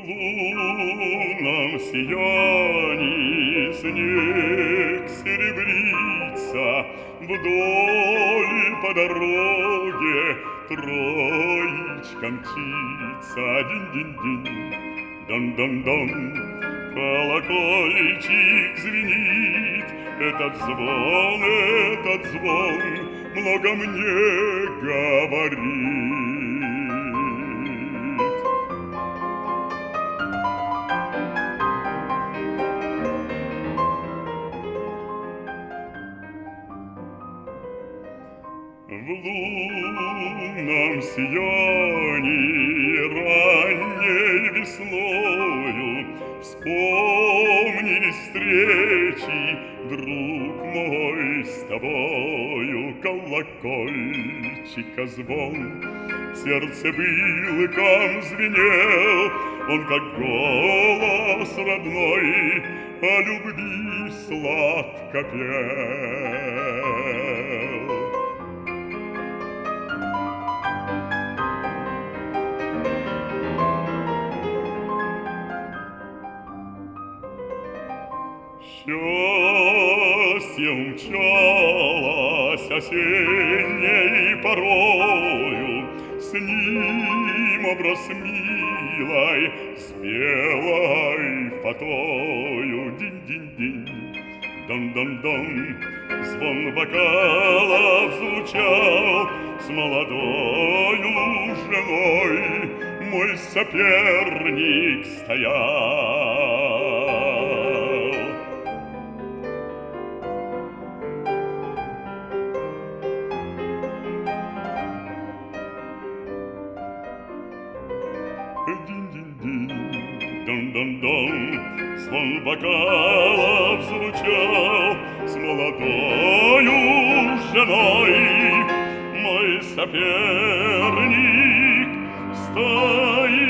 лунном сиянии снег серебрится, вдоль по дороге троечка мчится. Динь-динь-динь, дон-дон-дон, колокольчик звенит. Этот звон много мне говорит. В лунном сиянии ранней весною вспомнились встречи, друг мой, с тобою. Колокольчика звон в сердце пылком звенел, он как голос родной о любви сладко пел. Счастье умчалось осенней порою, с ним образ милой, с белой фатою. Динь-динь-динь, дон-дон-дон, звон бокалов звучал, с молодою женой мой соперник стоял. Динь-динь-динь, дон-дон-дон, звон бокалов звучал, с молодою женой мой соперник стоит.